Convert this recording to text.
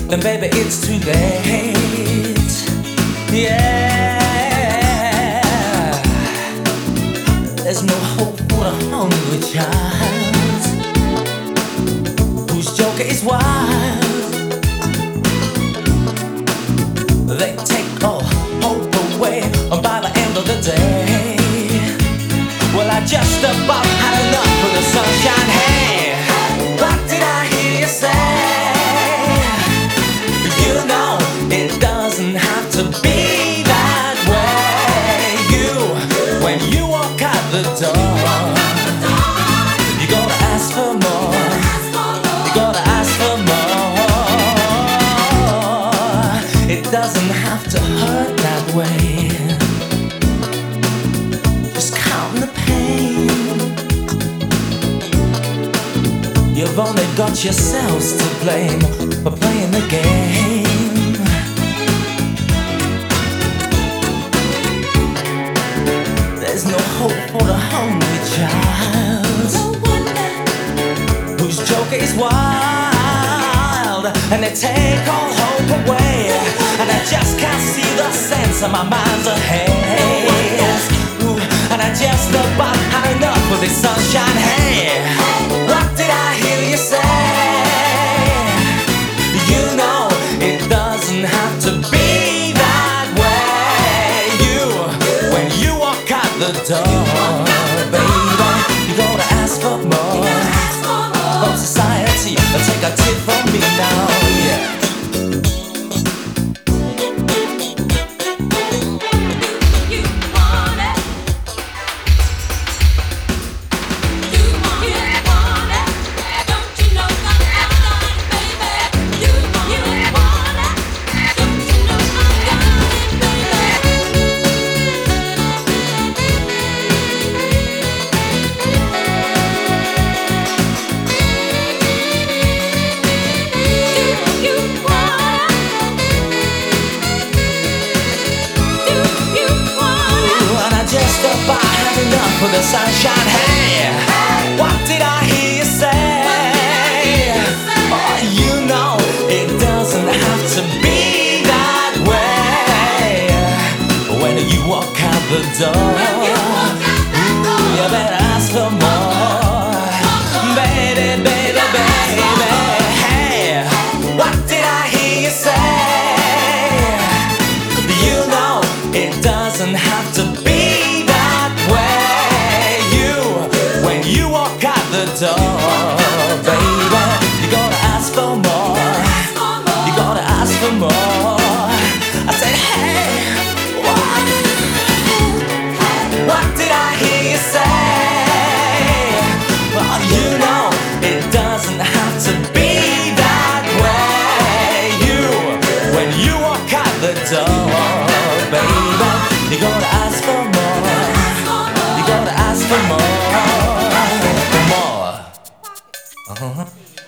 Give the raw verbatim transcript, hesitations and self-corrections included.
then baby it's too late. Yeah, there's no hope for a hungry child whose joker is wild. They take all hope away by the end of the day. Well, I just about had enough of the sunshine. Hey, what did I hear you say? You know it doesn't have to be that way. You, when you walk out the door, you gotta ask for more. You gotta ask for more. It doesn't have to hurt that way. Just count the pain. You've only got yourselves to blame for playing the game. There's no hope for the hungry child whose joker is wild, and they take all hope away. And I just can't see the sense of my mind's ahead. Ooh, and I just about had enough of this sunshine. Hey, what did I hear you say? You know it doesn't have to be that way. You, when you walk out the door, baby, you gotta ask for more from society. Take a tip from me now, yeah. For the sunshine, hey, what did I hear you say? Oh, you know it doesn't have to be that way. When you walk out the door, ooh, you better ask for more, baby, baby, baby. Hey, what did I hear you say? You know it doesn't have to be the door, baby, you gotta ask for more. You gotta ask for more. I said, hey, what? What did I hear you say? Well, you know it doesn't have to be that way. You, when you walk out the door, baby, you gotta ask for more. You gotta ask for more. Uh-huh.